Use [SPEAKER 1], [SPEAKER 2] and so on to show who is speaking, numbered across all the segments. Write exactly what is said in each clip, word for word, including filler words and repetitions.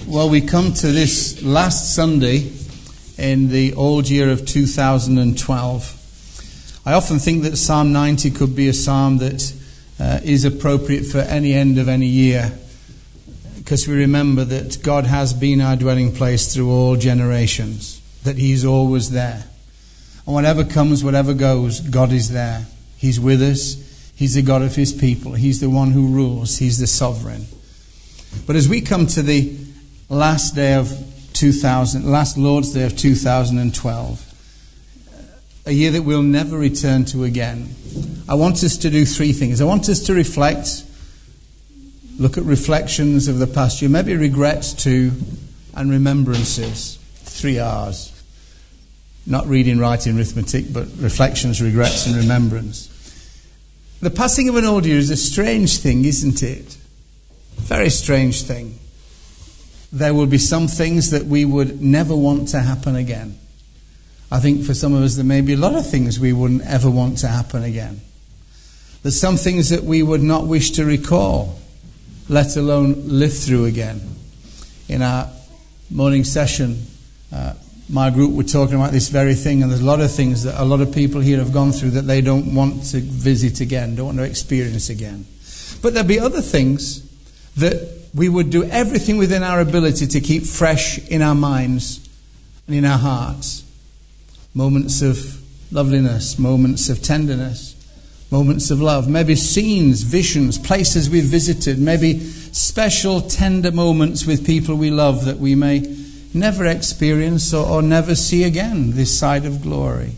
[SPEAKER 1] Well, we come to this last Sunday in the old year of two thousand twelve. I often think that Psalm ninety could be a psalm that uh, is appropriate for any end of any year, because we remember that God has been our dwelling place through all generations, that He's always there. And whatever comes, whatever goes, God is there. He's with us. He's the God of His people. He's the one who rules. He's the sovereign. But as we come to the last day of two thousand, last Lord's Day of two thousand twelve, a year that we'll never return to again, I want us to do three things. I want us to reflect, look at reflections of the past year, maybe regrets too, and remembrances. Three R's. Not reading, writing, arithmetic, but reflections, regrets, and remembrance. The passing of an old year is a strange thing, isn't it? Very strange thing. There will be some things that we would never want to happen again. I think for some of us there may be a lot of things we wouldn't ever want to happen again. There's some things that we would not wish to recall, let alone live through again. In our morning session, uh, my group were talking about this very thing, and there's a lot of things that a lot of people here have gone through that they don't want to visit again, don't want to experience again. But there'll be other things that we would do everything within our ability to keep fresh in our minds and in our hearts. Moments of loveliness, moments of tenderness, moments of love, maybe scenes, visions, places we've visited, maybe special tender moments with people we love that we may never experience or, or never see again this side of glory.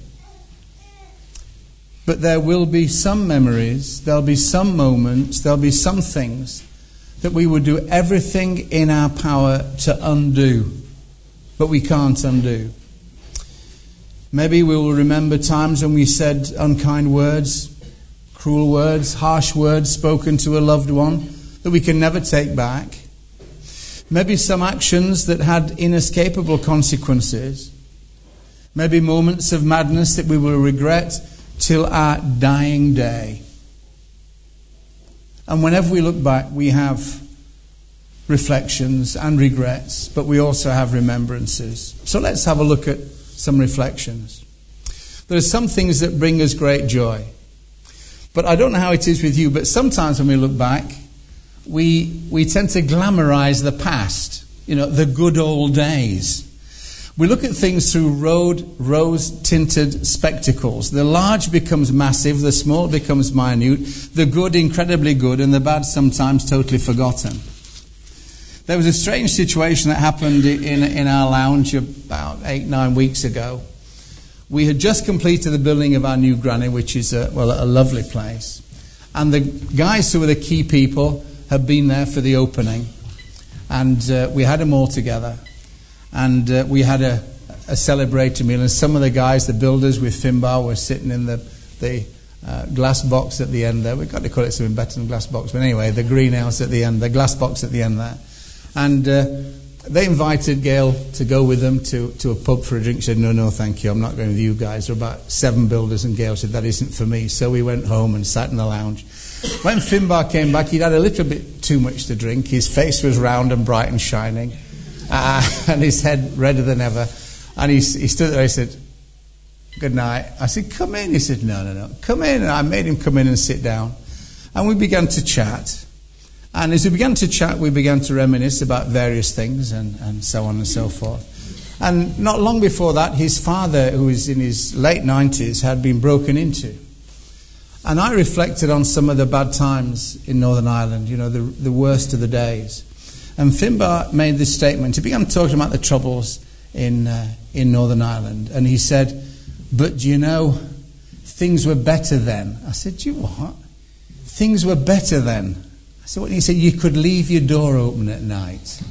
[SPEAKER 1] But there will be some memories, there'll be some moments, there'll be some things that we would do everything in our power to undo, but we can't undo. Maybe we will remember times when we said unkind words, cruel words, harsh words spoken to a loved one that we can never take back. Maybe some actions that had inescapable consequences. Maybe moments of madness that we will regret till our dying day. And whenever we look back, we have reflections and regrets, but we also have remembrances. So let's have a look at some reflections. There are some things that bring us great joy. But I don't know how it is with you, but sometimes when we look back, we we tend to glamorize the past, you know, the good old days. We look at things through road, rose-tinted spectacles. The large becomes massive, the small becomes minute, the good incredibly good, and the bad sometimes totally forgotten. There was a strange situation that happened in, in our lounge about eight, nine weeks ago. We had just completed the building of our new granny, which is a, well, a lovely place. And the guys who were the key people had been there for the opening. And uh, we had them all together. And uh, we had a, a celebratory meal, and some of the guys, the builders with Finbar, were sitting in the, the uh, glass box at the end there. We've got to call it something better than glass box, but anyway, the greenhouse at the end, the glass box at the end there. And uh, they invited Gail to go with them to, to a pub for a drink. She said, no, no, thank you, I'm not going with you guys. There were about seven builders, and Gail said, that isn't for me. So we went home and sat in the lounge. When Finbar came back, he'd had a little bit too much to drink. His face was round and bright and shining. Uh, and his head redder than ever. And he, he stood there, he said, good night. I said, come in. He said, no, no, no, come in. And I made him come in and sit down. And we began to chat. And as we began to chat, we began to reminisce about various things and, and so on and so forth. And not long before that, his father, who was in his late nineties, had been broken into. And I reflected on some of the bad times in Northern Ireland, you know, the, the worst of the days. And Finbar made this statement. He began talking about the troubles in uh, in Northern Ireland. And he said, but do you know, things were better then. I said, do you what? Things were better then. I said, what? He said, you could leave your door open at night.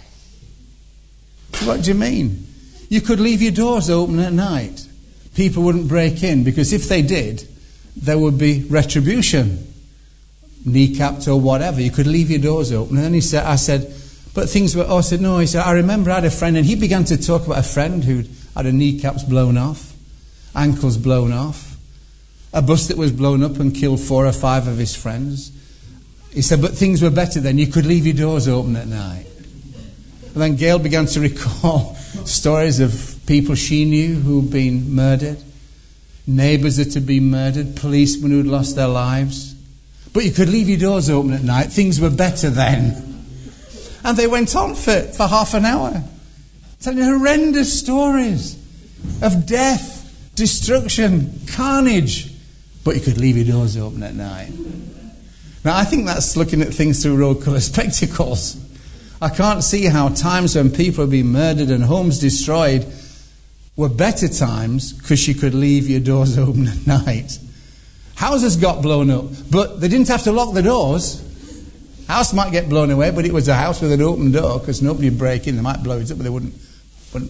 [SPEAKER 1] What do you mean? You could leave your doors open at night. People wouldn't break in, because if they did, there would be retribution. Kneecapped or whatever, you could leave your doors open. And then he said, I said, but things were, oh, I said, no, he said, I remember I had a friend, and he began to talk about a friend who'd had her kneecaps blown off, ankles blown off, a bus that was blown up and killed four or five of his friends. He said, but things were better then, you could leave your doors open at night. And then Gail began to recall stories of people she knew who'd been murdered, neighbours that had been murdered, policemen who'd lost their lives. But you could leave your doors open at night. Things were better then. And they went on for, for half an hour, telling horrendous stories of death, destruction, carnage. But you could leave your doors open at night. Now, I think that's looking at things through rose-coloured spectacles. I can't see how times when people have been murdered and homes destroyed were better times because you could leave your doors open at night. Houses got blown up, but they didn't have to lock the doors. House might get blown away, but it was a house with an open door because nobody would break in. They might blow it up, but they wouldn't, wouldn't,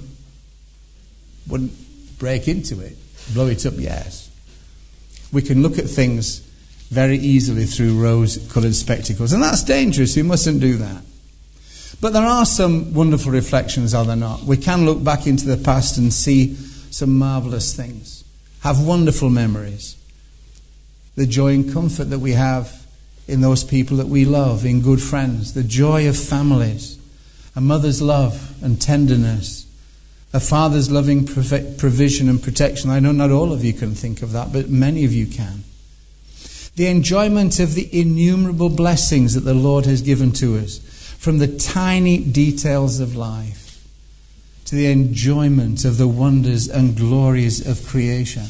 [SPEAKER 1] wouldn't break into it. Blow it up, yes. We can look at things very easily through rose-coloured spectacles, and that's dangerous. We mustn't do that. But there are some wonderful reflections, are there not? We can look back into the past and see some marvellous things, have wonderful memories. The joy and comfort that we have in those people that we love, in good friends, the joy of families, a mother's love and tenderness, a father's loving provision and protection. I know not all of you can think of that, but many of you can. The enjoyment of the innumerable blessings that the Lord has given to us, from the tiny details of life to the enjoyment of the wonders and glories of creation.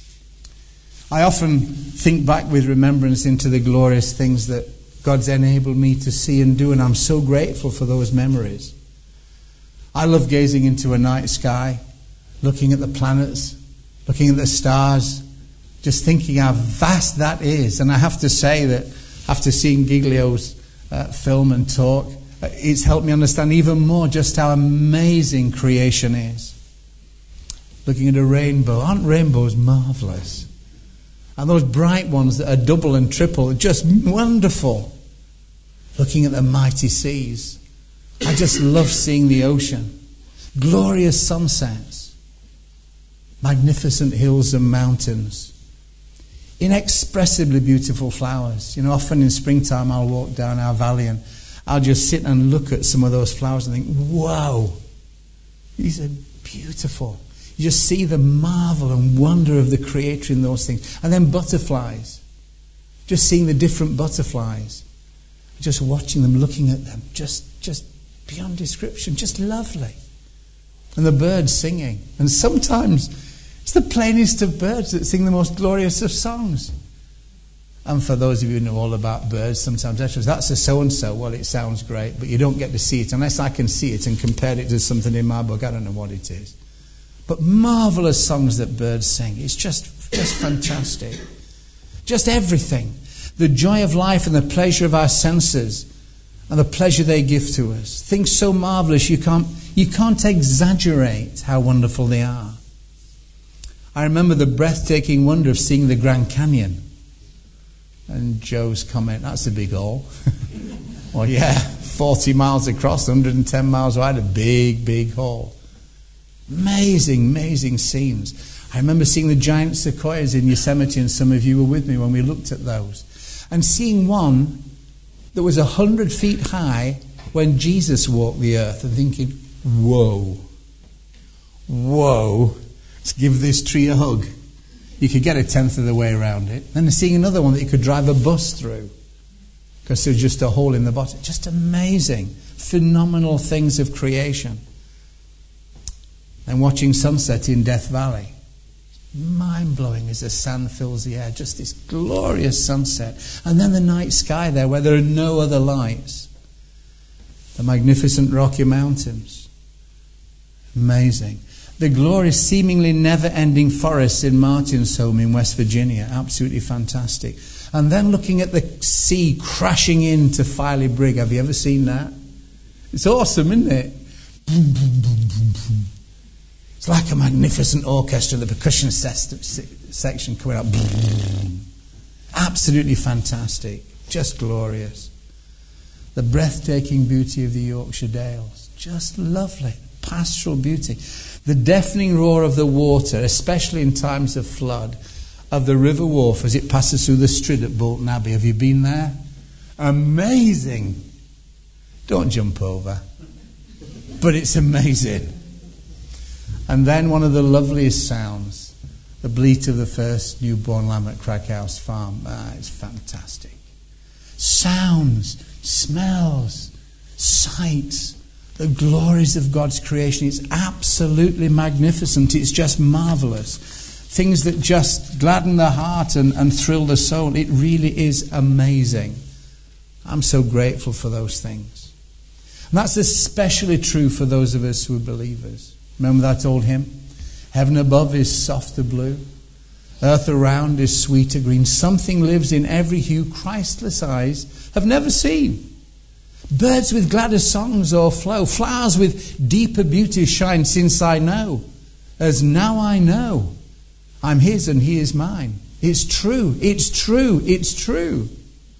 [SPEAKER 1] I often think back with remembrance into the glorious things that God's enabled me to see and do, and I'm so grateful for those memories. I love gazing into a night sky, looking at the planets, looking at the stars, just thinking how vast that is. And I have to say that after seeing Giglio's uh, film and talk, uh, it's helped me understand even more just how amazing creation is. Looking at a rainbow, aren't rainbows marvellous? And those bright ones that are double and triple, just wonderful. Looking at the mighty seas. I just love seeing the ocean. Glorious sunsets. Magnificent hills and mountains. Inexpressibly beautiful flowers. You know, often in springtime I'll walk down our valley and I'll just sit and look at some of those flowers and think, wow, these are beautiful. You just see the marvel and wonder of the Creator in those things. And then butterflies. Just seeing the different butterflies. Just watching them, looking at them. Just, just beyond description. Just lovely. And the birds singing. And sometimes it's the plainest of birds that sing the most glorious of songs. And for those of you who know all about birds, sometimes that's a so-and-so. Well, it sounds great, but you don't get to see it. Unless I can see it and compare it to something in my book, I don't know what it is. But marvellous songs that birds sing. It's just, just fantastic. Just everything. The joy of life and the pleasure of our senses and the pleasure they give to us. Things so marvellous you can't, you can't exaggerate how wonderful they are. I remember the breathtaking wonder of seeing the Grand Canyon. And Joe's comment, that's a big hole. Well, yeah, forty miles across, one hundred ten miles wide, a big, big hole. Amazing, amazing scenes. I remember seeing the giant sequoias in Yosemite, and some of you were with me when we looked at those. And seeing one that was a hundred feet high when Jesus walked the earth, and thinking, whoa, whoa, let's give this tree a hug. You could get a tenth of the way around it. Then seeing another one that you could drive a bus through because there's just a hole in the bottom. Just amazing, phenomenal things of creation. And watching sunset in Death Valley. Mind-blowing as the sand fills the air. Just this glorious sunset. And then the night sky there where there are no other lights. The magnificent Rocky Mountains. Amazing. The glorious, seemingly never-ending forests in Martin's Home in West Virginia. Absolutely fantastic. And then looking at the sea crashing into Filey Brig. Have you ever seen that? It's awesome, isn't it? Boom, boom, boom, boom, boom. It's like a magnificent orchestra, the percussion section coming up. Absolutely fantastic. Just glorious. The breathtaking beauty of the Yorkshire Dales. Just lovely. Pastoral beauty. The deafening roar of the water, especially in times of flood, of the River Wharfe as it passes through the Strid at Bolton Abbey. Have you been there? Amazing. Don't jump over. but it's amazing. And then one of the loveliest sounds, the bleat of the first newborn lamb at Crackhouse Farm. Ah, it's fantastic. Sounds, smells, sights, the glories of God's creation. It's absolutely magnificent. It's just marvelous. Things that just gladden the heart and, and thrill the soul. It really is amazing. I'm so grateful for those things. And that's especially true for those of us who are believers. Remember that old hymn? Heaven above is softer blue. Earth around is sweeter green. Something lives in every hue Christless eyes have never seen. Birds with gladder songs o'erflow. Flowers with deeper beauty shine, since I know, as now I know, I'm his and he is mine. It's true, it's true, it's true.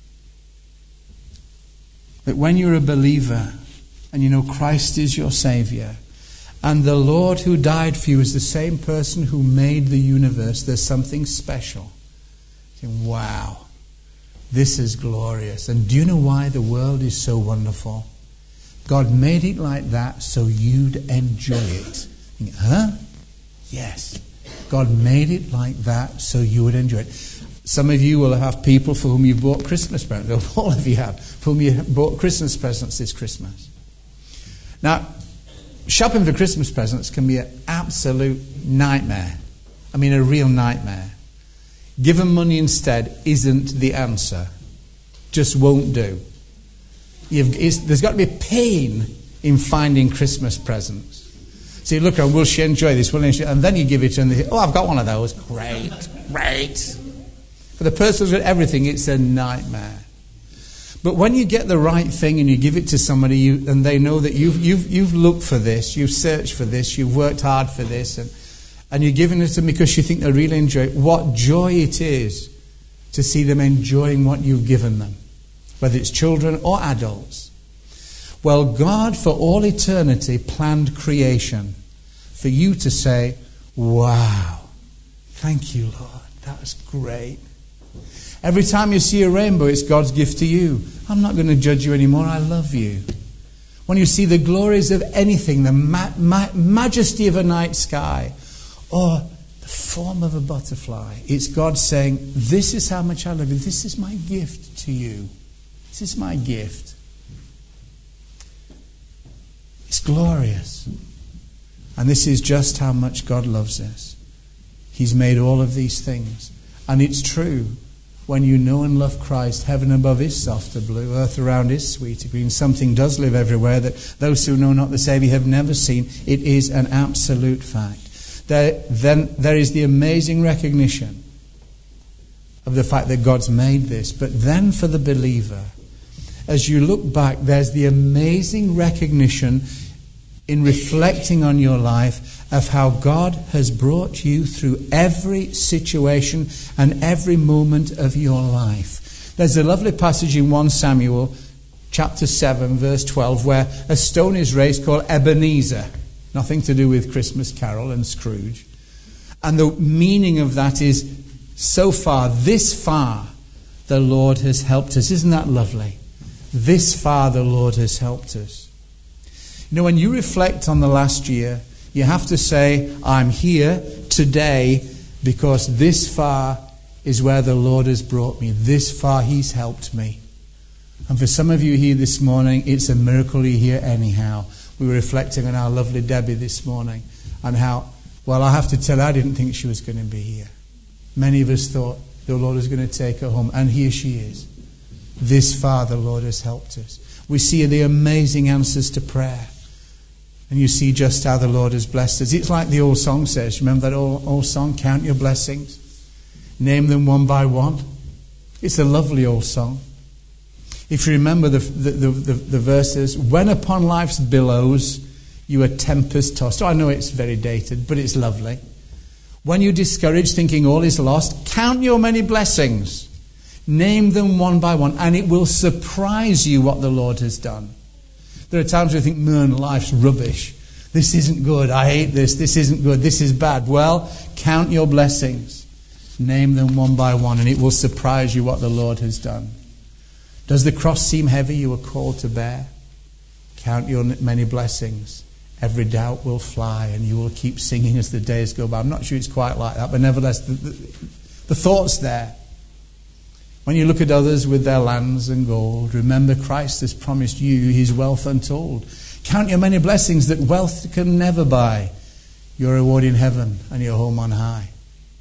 [SPEAKER 1] That when you're a believer and you know Christ is your Saviour, and the Lord who died for you is the same person who made the universe, there's something special. Wow, this is glorious. And do you know why the world is so wonderful? God made it like that so you'd enjoy it. Huh? Yes. God made it like that so you would enjoy it. Some of you will have people for whom you've bought Christmas presents. All of you have. For whom you bought Christmas presents this Christmas. Now, shopping for Christmas presents can be an absolute nightmare. I mean, a real nightmare. Give them money instead isn't the answer. Just won't do. You've, there's got to be pain in finding Christmas presents. So you look around, will she enjoy this? Will she? And then you give it to them, and they say, oh, I've got one of those. Great, great. For the person who's got everything, it's a nightmare. But when you get the right thing and you give it to somebody, you, and they know that you've, you've, you've looked for this, you've searched for this, you've worked hard for this, and, and you're giving it to them because you think they'll really enjoy it, what joy it is to see them enjoying what you've given them, whether it's children or adults. Well, God, for all eternity, planned creation for you to say, wow, thank you, Lord, that was great. Every time you see a rainbow, it's God's gift to you. I'm not going to judge you anymore. I love you. When you see the glories of anything, the ma- ma- majesty of a night sky, or the form of a butterfly, it's God saying, this is how much I love you. This is my gift to you. This is my gift. It's glorious. And this is just how much God loves us. He's made all of these things. And it's true. When you know and love Christ, heaven above is softer blue, earth around is sweeter green. Something does live everywhere that those who know not the Saviour have never seen. It is an absolute fact. There, then there is the amazing recognition of the fact that God's made this. But then for the believer, as you look back, there's the amazing recognition in reflecting on your life of how God has brought you through every situation and every moment of your life. There's a lovely passage in First Samuel chapter seven verse twelve where a stone is raised called Ebenezer. Nothing to do with Christmas Carol and Scrooge. And the meaning of that is, so far, this far, the Lord has helped us. Isn't that lovely? This far the Lord has helped us. You know, when you reflect on the last year, you have to say, I'm here today because this far is where the Lord has brought me. This far He's helped me. And for some of you here this morning, it's a miracle you're here anyhow. We were reflecting on our lovely Debbie this morning and how, well, I have to tell her, I didn't think she was going to be here. Many of us thought the Lord was going to take her home, and here she is. This far the Lord has helped us. We see the amazing answers to prayer. And you see just how the Lord has blessed us. It's like the old song says. Remember that old, old song, Count Your Blessings? Name them one by one. It's a lovely old song. If you remember the, the, the, the, the verses, when upon life's billows you are tempest tossed. Oh, I know it's very dated, but it's lovely. When you're discouraged, thinking all is lost, count your many blessings. Name them one by one, and it will surprise you what the Lord has done. There are times where you think, man, life's rubbish. This isn't good. I hate this. This isn't good. This is bad. Well, count your blessings. Name them one by one, and it will surprise you what the Lord has done. Does the cross seem heavy you were called to bear? Count your many blessings. every doubt will fly and you will keep singing as the days go by. I'm not sure it's quite like that, but nevertheless, the, the, the thought's there. When you look at others with their lands and gold, remember Christ has promised you his wealth untold. Count your many blessings that wealth can never buy, your reward in heaven and your home on high.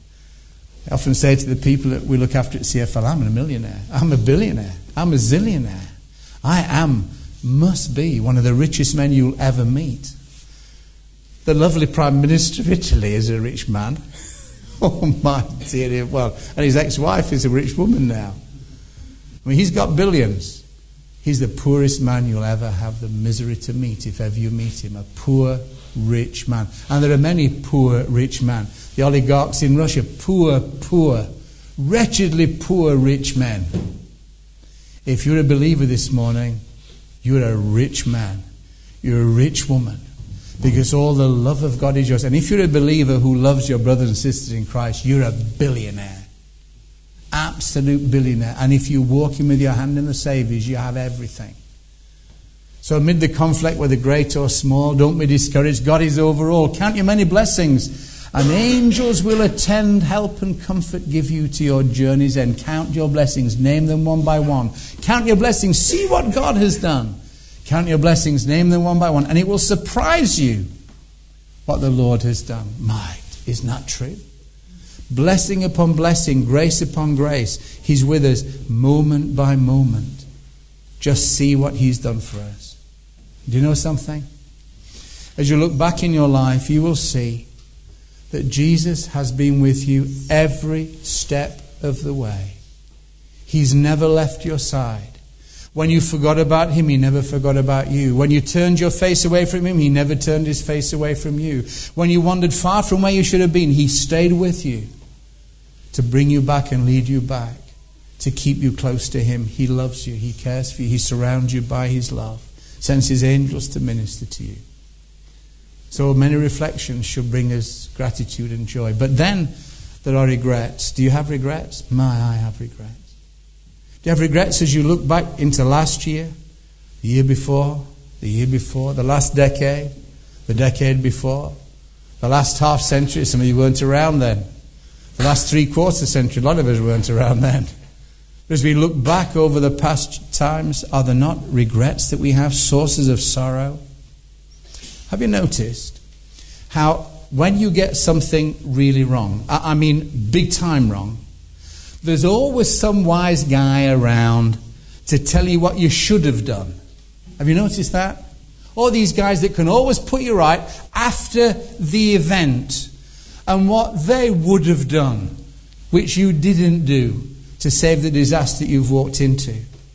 [SPEAKER 1] I often say to the people that we look after at C F L, I'm a millionaire, I'm a billionaire, I'm a zillionaire. I am, must be, one of the richest men you'll ever meet. The lovely Prime Minister of Italy is a rich man. Oh my dear, well, and his ex-wife is a rich woman now. I mean, he's got billions. He's the poorest man you'll ever have the misery to meet, if ever you meet him. A poor, rich man. And there are many poor, rich men. The oligarchs in Russia, poor, poor, wretchedly poor, rich men. If you're a believer this morning, you're a rich man. You're a rich woman. Because all the love of God is yours. And if you're a believer who loves your brothers and sisters in Christ, you're a billionaire. Absolute billionaire. And if you're walking with your hand in the Saviour's, you have everything. So amid the conflict, whether great or small, don't be discouraged. God is over all. Count your many blessings. And angels will attend, help and comfort give you to your journey's end. Count your blessings. Name them one by one. Count your blessings. See what God has done. Count your blessings, name them one by one, and it will surprise you what the Lord has done. My, isn't that true? Blessing upon blessing, grace upon grace. He's with us moment by moment. Just see what he's done for us. Do you know something? As you look back in your life, you will see that Jesus has been with you every step of the way. He's never left your side. When you forgot about him, he never forgot about you. When you turned your face away from him, he never turned his face away from you. When you wandered far from where you should have been, he stayed with you to bring you back and lead you back, to keep you close to him. He loves you. He cares for you. He surrounds you by his love, sends his angels to minister to you. So many reflections should bring us gratitude and joy. But then there are regrets. Do you have regrets? My, I have regrets. Do you have regrets as you look back into last year, the year before, the year before, the last decade, the decade before, the last half century? Some of you weren't around then. The last three quarters century, a lot of us weren't around then. But as we look back over the past times, are there not regrets that we have, sources of sorrow? Have you noticed how when you get something really wrong, I mean big time wrong, there's always some wise guy around to tell you what you should have done. Have you noticed that? All these guys that can always put you right after the event and what they would have done, which you didn't do, to save the disaster you've walked into.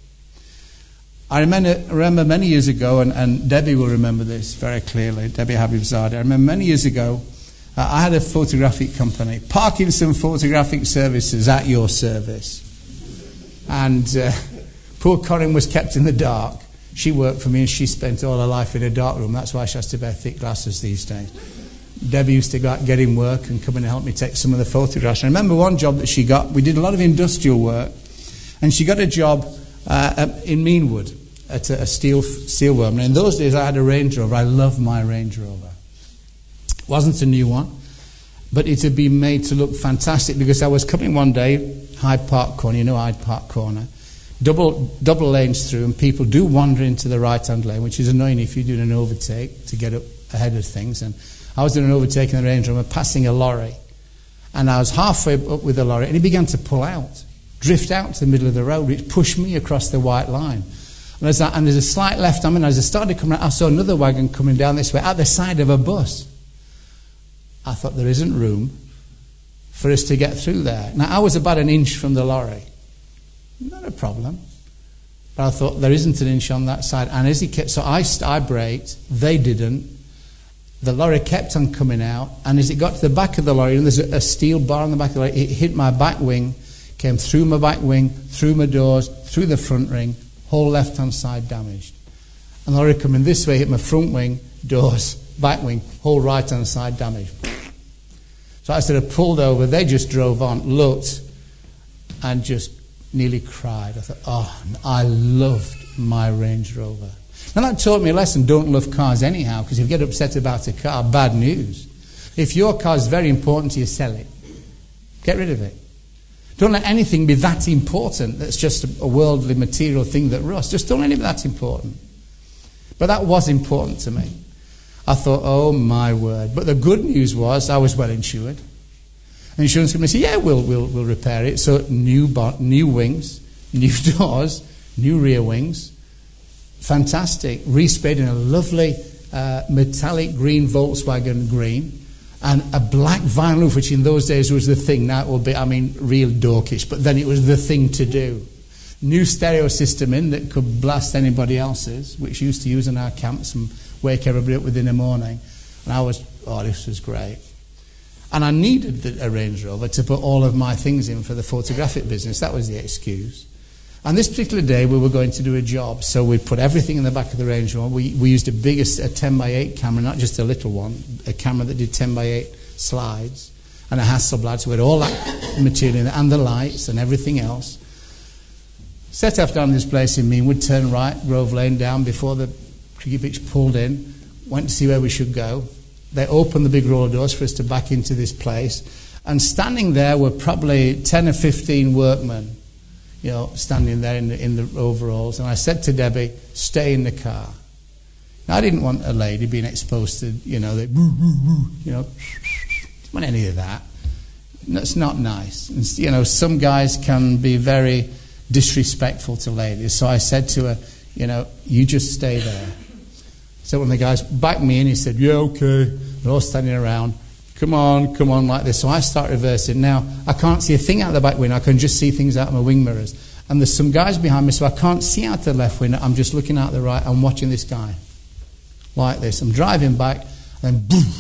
[SPEAKER 1] I remember, remember many years ago, and, and Debbie will remember this very clearly, Debbie Habibzadeh. I remember many years ago, uh, I had a photographic company, Parkinson Photographic Services, at your service. And uh, poor Corinne was kept in the dark. She worked for me and she spent all her life in a dark room. That's why she has to wear thick glasses these days. Debbie used to go out and get in work and come in and help me take some of the photographs. I remember one job that she got, we did a lot of industrial work, and she got a job uh, in Meanwood at a, a steel steel worm. And in those days I had a Range Rover. I loved my Range Rover. It wasn't a new one, but it had been made to look fantastic because I was coming one day, Hyde Park Corner, you know Hyde Park Corner, double double lanes through, and people do wander into the right-hand lane, which is annoying if you're doing an overtake to get up ahead of things. And I was doing an overtake in the Range Rover, passing a lorry, and I was halfway up with the lorry, and he began to pull out, drift out to the middle of the road, which pushed me across the white line. And, as I, and there's a slight left, I mean, as I started coming out, I saw another wagon coming down this way, at the side of a bus. I thought, there isn't room for us to get through there. Now, I was about an inch from the lorry. Not a problem. But I thought, there isn't an inch on that side. And as he kept, so I, I braked, they didn't. The lorry kept on coming out, and as it got to the back of the lorry, and there's a, a steel bar on the back of the lorry, it hit my back wing, came through my back wing, through my doors, through the front ring, whole left-hand side damaged. And the lorry coming this way hit my front wing, doors, back wing, whole right-hand side damaged. So I sort of pulled over, they just drove on, looked, and just nearly cried. I thought, oh, I loved my Range Rover. Now that taught me a lesson: don't love cars anyhow, because if you get upset about a car, bad news. If your car is very important to you, sell it. Get rid of it. Don't let anything be that important that's just a worldly material thing that rusts. Just don't let it be that important. But that was important to me. I thought, oh my word. But the good news was I was well insured. And insurance company said, yeah, we'll, we'll, we'll repair it. So new, bo- new wings, new doors, new rear wings. Fantastic. Resprayed in a lovely uh, metallic green Volkswagen green. And a black vinyl roof, which in those days was the thing. Now it will be, I mean, real dorkish. But then it was the thing to do. New stereo system in that could blast anybody else's, which used to use in our camps and wake everybody up within the morning. And I was, oh, this was great. And I needed the, a Range Rover to put all of my things in for the photographic business. That was the excuse. And this particular day we were going to do a job, so we put everything in the back of the Range Rover. We, we used a biggest, a ten by eight camera, not just a little one, a camera that did ten by eight slides, and a Hasselblad, so we had all that material in there, and the lights and everything else. Set off down this place in Meanwood, turned right, Grove Lane down before the cricket pitch pulled in, went to see where we should go. They opened the big roller doors for us to back into this place, and standing there were probably ten or fifteen workmen, you know, standing there in the, in the overalls. And I said to Debbie, stay in the car. Now, I didn't want a lady being exposed to, you know, the, you know, didn't want any of that. That's not nice. And, you know, some guys can be very disrespectful to ladies. So I said to her, you know, you just stay there. So one of the guys backed me in, he said, yeah, okay. They're all standing around. Come on, come on, like this. So I start reversing. Now, I can't see a thing out the back window. I can just see things out of my wing mirrors. And there's some guys behind me, so I can't see out the left window. I'm just looking out the right. I'm watching this guy. Like this. I'm driving back, and then boom.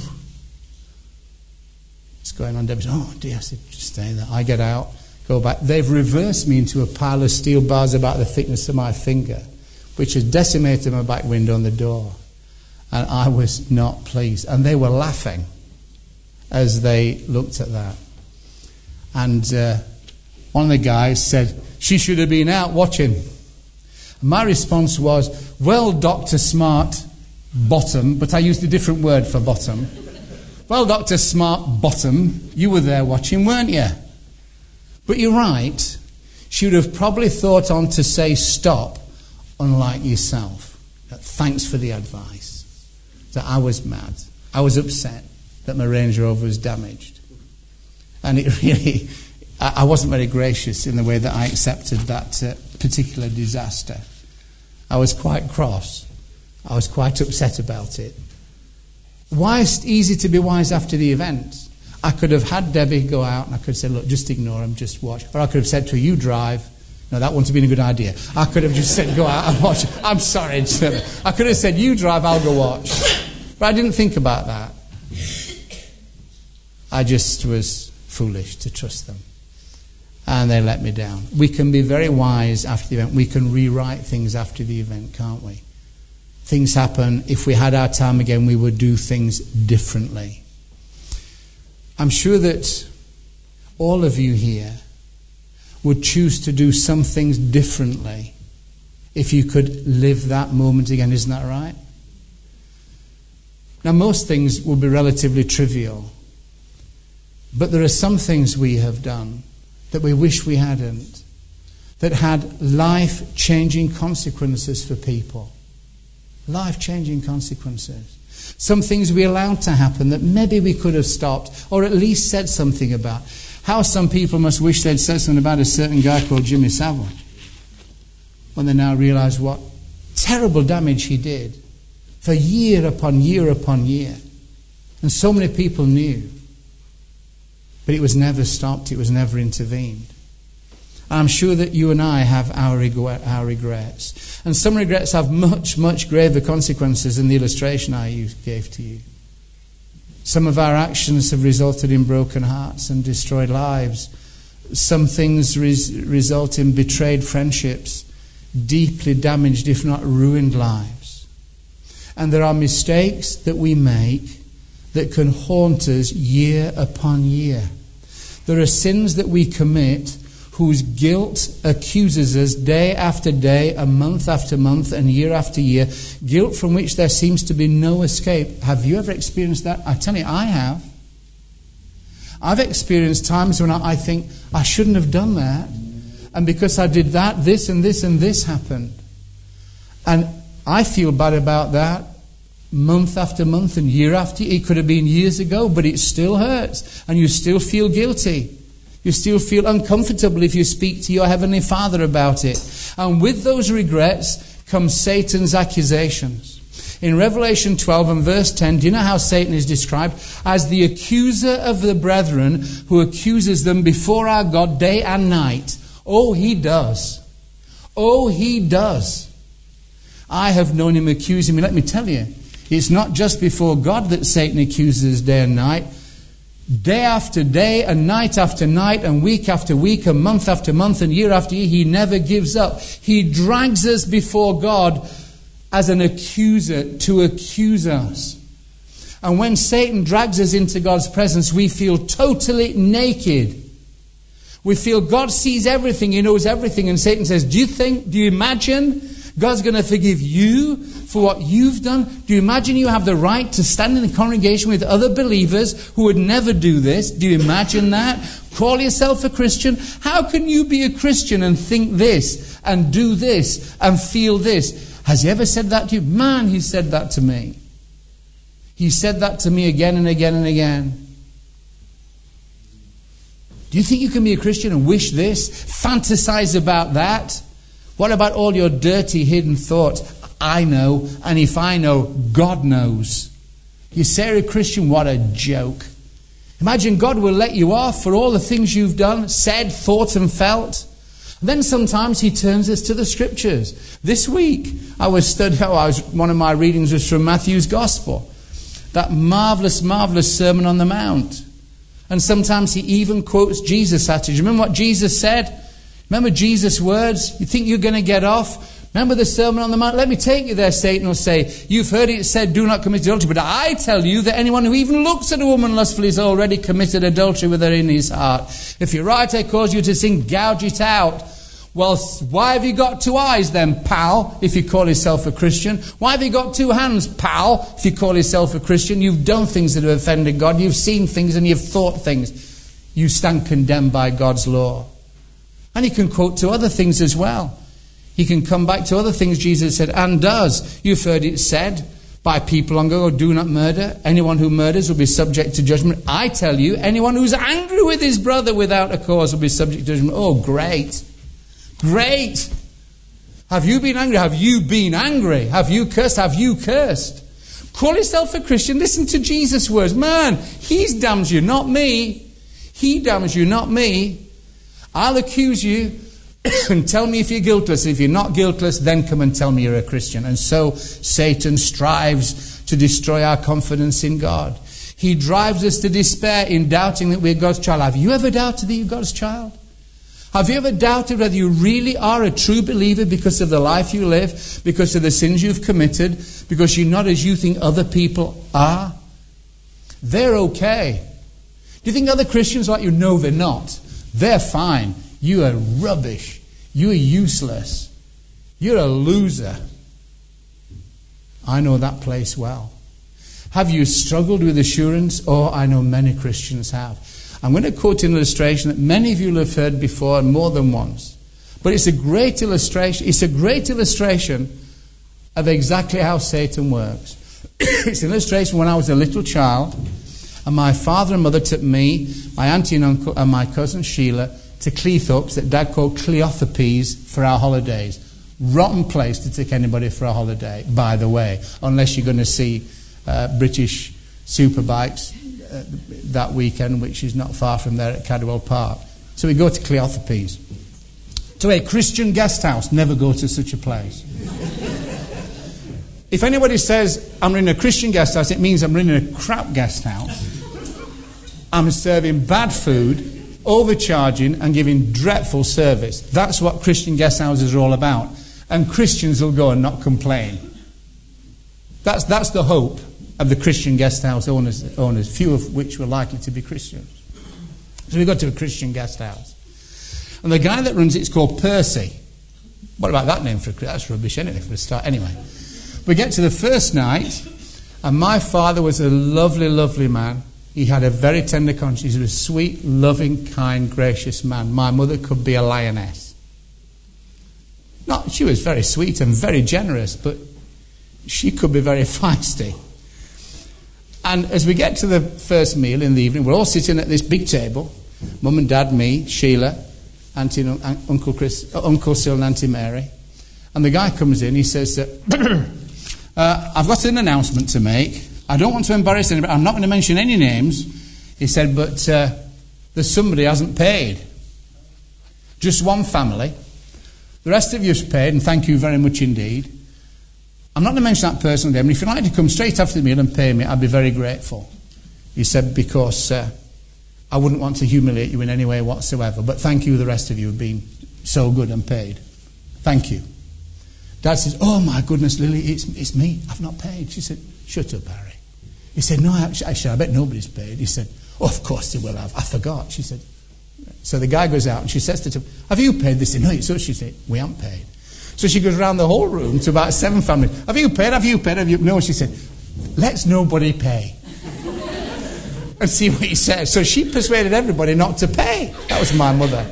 [SPEAKER 1] It's going on. Debbie said, oh, dear. I said, just stay there. I get out, go back. They've reversed me into a pile of steel bars about the thickness of my finger, which has decimated my back window and the door. And I was not pleased. And they were laughing as they looked at that. And uh, one of the guys said, she should have been out watching. And my response was, well, Doctor Smart Bottom, but I used a different word for bottom. Well, Doctor Smart Bottom, you were there watching, weren't you? But you're right. She would have probably thought on to say stop, unlike yourself. Thanks for the advice. That I was mad. I was upset that my Range Rover was damaged. And it really, I wasn't very gracious in the way that I accepted that uh, particular disaster. I was quite cross. I was quite upset about it. Wise, easy to be wise after the event. I could have had Debbie go out and I could have said, look, just ignore him, just watch. Or I could have said to her, you drive. No, that wouldn't have been a good idea. I could have just said, go out and watch. I'm sorry. I could have said, you drive, I'll go watch. But I didn't think about that. I just was foolish to trust them. And they let me down. We can be very wise after the event. We can rewrite things after the event, can't we? Things happen. If we had our time again, we would do things differently. I'm sure that all of you here would choose to do some things differently if you could live that moment again. Isn't that right? Now, most things will be relatively trivial. But there are some things we have done that we wish we hadn't, that had life-changing consequences for people. Life-changing consequences. Some things we allowed to happen that maybe we could have stopped, or at least said something about. How some people must wish they'd said something about a certain guy called Jimmy Savile, when they now realise what terrible damage he did for year upon year upon year. And so many people knew. But it was never stopped, it was never intervened. And I'm sure that you and I have our, regret, our regrets. And some regrets have much, much graver consequences than the illustration I used, gave to you. Some of our actions have resulted in broken hearts and destroyed lives. Some things res- result in betrayed friendships, deeply damaged, if not ruined lives. And there are mistakes that we make that can haunt us year upon year. There are sins that we commit whose guilt accuses us day after day, and month after month, and year after year, guilt from which there seems to be no escape. Have you ever experienced that? I tell you, I have. I've experienced times when I think, I shouldn't have done that, and because I did that, this and this and this happened. And I feel bad about that month after month and year after year. It could have been years ago, but it still hurts, and you still feel guilty. You still feel uncomfortable if you speak to your Heavenly Father about it. And with those regrets comes Satan's accusations. In Revelation twelve and verse ten, do you know how Satan is described? As the accuser of the brethren, who accuses them before our God day and night. Oh, he does. Oh, he does. I have known him accusing me. Let me tell you, it's not just before God that Satan accuses day and night. Day after day and night after night and week after week and month after month and year after year, he never gives up. He drags us before God as an accuser to accuse us. And when Satan drags us into God's presence, we feel totally naked. We feel God sees everything, he knows everything, and Satan says, do you think, do you imagine God's going to forgive you for what you've done? Do you imagine you have the right to stand in the congregation with other believers who would never do this? Do you imagine that? Call yourself a Christian? How can you be a Christian and think this and do this and feel this? Has he ever said that to you? Man, he said that to me. He said that to me again and again and again. Do you think you can be a Christian and wish this? Fantasize about that? What about all your dirty hidden thoughts? I know, and if I know, God knows. You say you're a Christian, what a joke. Imagine God will let you off for all the things you've done, said, thought and felt. And then sometimes he turns us to the scriptures. This week, I was studying, oh, I was, one of my readings was from Matthew's Gospel. That marvellous, marvellous Sermon on the Mount. And sometimes he even quotes Jesus at it. Remember what Jesus said? Remember Jesus' words? You think you're going to get off? Remember the Sermon on the Mount? Let me take you there, Satan will say. You've heard it said, do not commit adultery. But I tell you that anyone who even looks at a woman lustfully has already committed adultery with her in his heart. If your right eye causes you to sin, gouge it out. Well, why have you got two eyes then, pal, if you call yourself a Christian? Why have you got two hands, pal, if you call yourself a Christian? You've done things that have offended God. You've seen things and you've thought things. You stand condemned by God's law. And he can quote to other things as well. He can come back to other things Jesus said and does. You've heard it said by people long ago, do not murder. Anyone who murders will be subject to judgment. I tell you, anyone who's angry with his brother without a cause will be subject to judgment. Oh, great. Great. Have you been angry? Have you been angry? Have you cursed? Have you cursed? Call yourself a Christian. Listen to Jesus' words. Man, he damns you, not me. He damns you, not me. I'll accuse you and tell me if you're guiltless. If you're not guiltless, then come and tell me you're a Christian. And so Satan strives to destroy our confidence in God. He drives us to despair in doubting that we're God's child. Have you ever doubted that you're God's child? Have you ever doubted whether you really are a true believer because of the life you live, because of the sins you've committed, because you're not as you think other people are? They're okay. Do you think other Christians are like you? No, they're not. They're fine. You are rubbish. You are useless. You're a loser. I know that place well. Have you struggled with assurance? Oh, I know many Christians have. I'm going to quote an illustration that many of you will have heard before and more than once. But it's a great illustration. It's a great illustration of exactly how Satan works. It's an illustration when I was a little child and my father and mother took me, my auntie and uncle and my cousin Sheila to Cleethorpes that Dad called Cleothopes for our holidays. Rotten place to take anybody for a holiday, by the way, unless you're going to see uh, British superbikes uh, that weekend, which is not far from there at Cadwell Park. So we go to Cleothopes. To a Christian guest house. Never go to such a place. If anybody says, I'm in a Christian guest house, it means I'm in a crap guest house. I'm serving bad food, overcharging and giving dreadful service. That's what Christian guest houses are all about. And Christians will go and not complain. That's that's the hope of the Christian guest house owners, owners, few of which were likely to be Christians. So we go to a Christian guest house. And the guy that runs it is called Percy. What about that name for a That's rubbish anyway, for a start. Anyway, we get to the first night, and my father was a lovely, lovely man. He had a very tender conscience. He was a sweet, loving, kind, gracious man. My mother could be a lioness. Not, she was very sweet and very generous, but she could be very feisty. And as we get to the first meal in the evening, we're all sitting at this big table. Mum and Dad, me, Sheila, Auntie and Uncle Chris, uh, Uncle Sil and Auntie Mary. And the guy comes in, he says, uh, uh, I've got an announcement to make. I don't want to embarrass anybody. I'm not going to mention any names. He said, but uh, there's somebody who hasn't paid. Just one family. The rest of you've paid, and thank you very much indeed. I'm not going to mention that personal name, but if you'd like to come straight after the meal and pay me, I'd be very grateful. He said, because uh, I wouldn't want to humiliate you in any way whatsoever, but thank you, the rest of you have been so good and paid. Thank you. Dad says, oh my goodness, Lily, it's, it's me. I've not paid. She said, shut up, Harry. He said, no, actually, I bet nobody's paid. He said, oh, of course they will have. I forgot. She said, so the guy goes out and she says to him, have you paid? They said, no, it's us. She said, we haven't paid. So she goes around the whole room to about seven families. Have you paid? Have you paid? Have you? No, she said, let's nobody pay. And see what he says. So she persuaded everybody not to pay. That was my mother.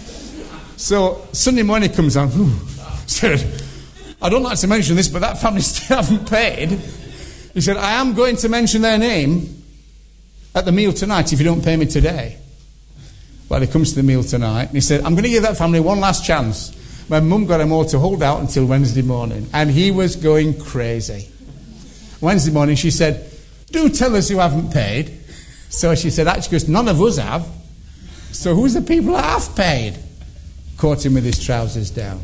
[SPEAKER 1] So Sunday morning comes on. Said, I don't like to mention this, but that family still haven't paid. He said, I am going to mention their name at the meal tonight if you don't pay me today. Well, he comes to the meal tonight and he said, I'm going to give that family one last chance. My mum got them all to hold out until Wednesday morning, and he was going crazy. Wednesday morning she said, do tell us who haven't paid. So she said, actually, because none of us have. So who's the people that have paid? Caught him with his trousers down.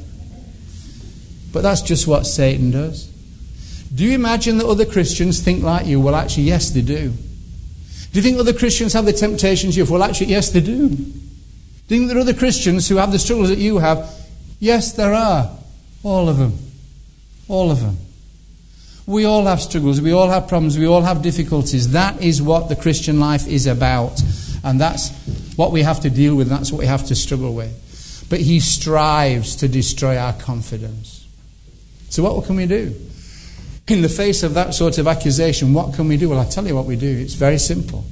[SPEAKER 1] But that's just what Satan does. Do you imagine that other Christians think like you? Well, actually, yes, they do. Do you think other Christians have the temptations you have? Well, actually, yes, they do. Do you think there are other Christians who have the struggles that you have? Yes, there are. All of them. All of them. We all have struggles. We all have problems. We all have difficulties. That is what the Christian life is about. And that's what we have to deal with. That's what we have to struggle with. But he strives to destroy our confidence. So what can we do? In the face of that sort of accusation, what can we do? Well, I'll tell you what we do. It's very simple.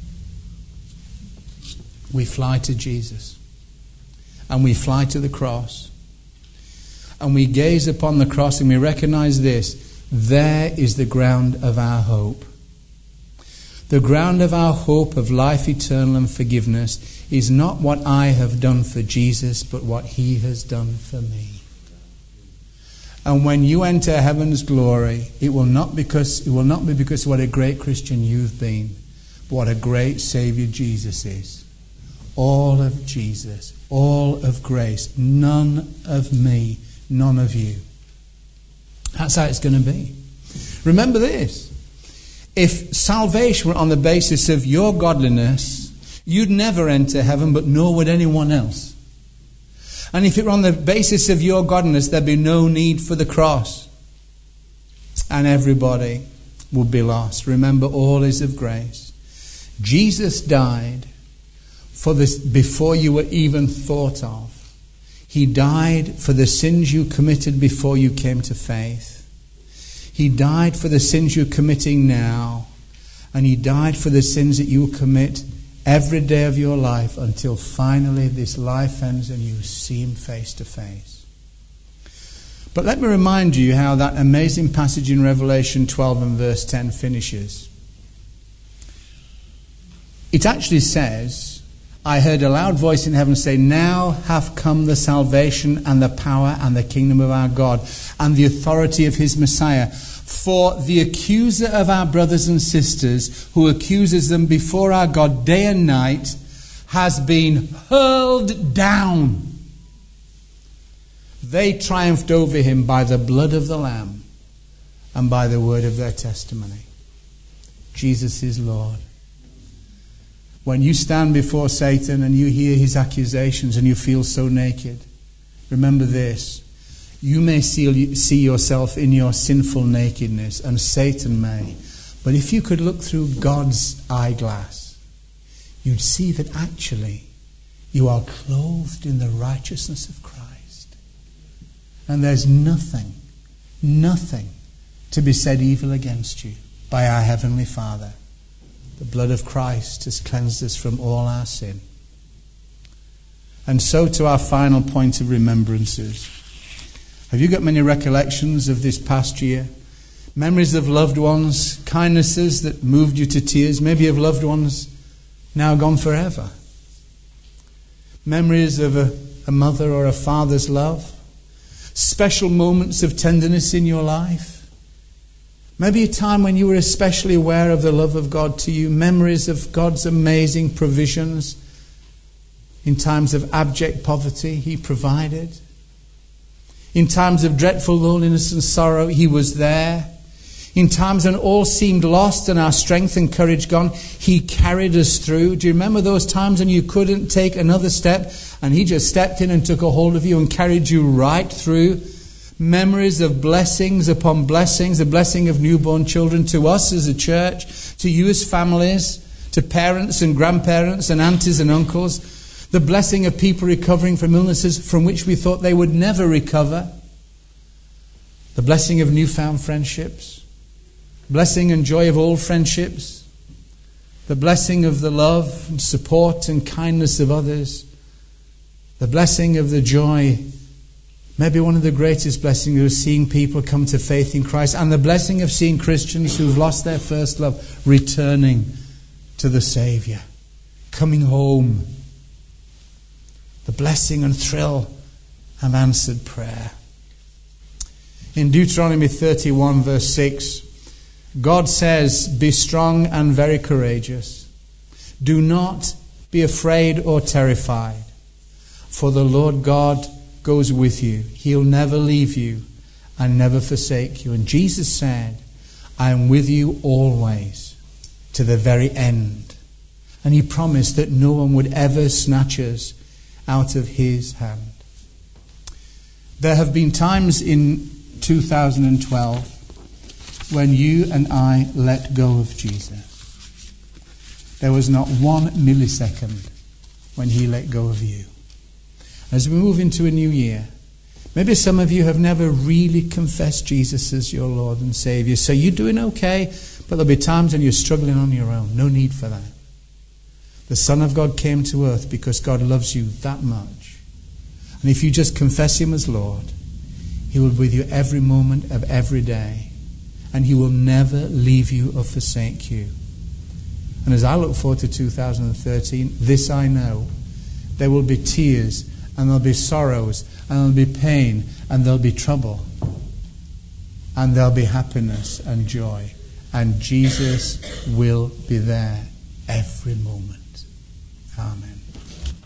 [SPEAKER 1] We fly to Jesus. And we fly to the cross. And we gaze upon the cross and we recognize this. There is the ground of our hope. The ground of our hope of life eternal and forgiveness is not what I have done for Jesus, but what he has done for me. And when you enter heaven's glory, it will not because it will not be because of what a great Christian you've been, but what a great Saviour Jesus is. All of Jesus, all of grace, none of me, none of you. That's how it's going to be. Remember this. If salvation were on the basis of your godliness, you'd never enter heaven, but nor would anyone else. And if it were on the basis of your godliness, there'd be no need for the cross. And everybody would be lost. Remember, all is of grace. Jesus died for this before you were even thought of. He died for the sins you committed before you came to faith. He died for the sins you're committing now. And he died for the sins that you will commit every day of your life until finally this life ends and you see him face to face. But let me remind you how that amazing passage in Revelation twelve and verse ten finishes. It actually says, I heard a loud voice in heaven say, now have come the salvation and the power and the kingdom of our God and the authority of his Messiah. For the accuser of our brothers and sisters, who accuses them before our God day and night, has been hurled down. They triumphed over him by the blood of the Lamb and by the word of their testimony. Jesus is Lord. When you stand before Satan and you hear his accusations and you feel so naked, remember this. You may see, see yourself in your sinful nakedness, and Satan may. But if you could look through God's eyeglass, you'd see that actually You are clothed in the righteousness of Christ. And there's nothing, nothing to be said evil against you by our Heavenly Father. The blood of Christ has cleansed us from all our sin. And so to our final point of remembrances. Have you got many recollections of this past year? Memories of loved ones, kindnesses that moved you to tears, maybe of loved ones now gone forever. Memories of a, a mother or a father's love. Special moments of tenderness in your life. Maybe a time when you were especially aware of the love of God to you. Memories of God's amazing provisions. In times of abject poverty, He provided. In times of dreadful loneliness and sorrow, He was there. In times when all seemed lost and our strength and courage gone, He carried us through. Do you remember those times when you couldn't take another step and He just stepped in and took a hold of you and carried you right through? Memories of blessings upon blessings, the blessing of newborn children to us as a church, to you as families, to parents and grandparents and aunties and uncles. The blessing of people recovering from illnesses from which we thought they would never recover. The blessing of newfound friendships. Blessing and joy of old friendships. The blessing of the love and support and kindness of others. The blessing of the joy, maybe one of the greatest blessings, of seeing people come to faith in Christ. And the blessing of seeing Christians who've lost their first love returning to the Saviour. Coming home. The blessing and thrill of answered prayer. In Deuteronomy thirty-one verse six, God says, "Be strong and very courageous. Do not be afraid or terrified, for the Lord God goes with you. He'll never leave you and never forsake you." And Jesus said, "I am with you always to the very end." And He promised that no one would ever snatch us out of His hand. There have been times in two thousand twelve when you and I let go of Jesus. There was not one millisecond when He let go of you. As we move into a new year, maybe some of you have never really confessed Jesus as your Lord and Saviour. So you're doing okay, but there'll be times when you're struggling on your own. No need for that. The Son of God came to earth because God loves you that much. And if you just confess Him as Lord, He will be with you every moment of every day. And He will never leave you or forsake you. And as I look forward to two thousand thirteen, this I know. There will be tears, and there'll be sorrows, and there'll be pain, and there'll be trouble. And there'll be happiness and joy. And Jesus will be there every moment. Amen.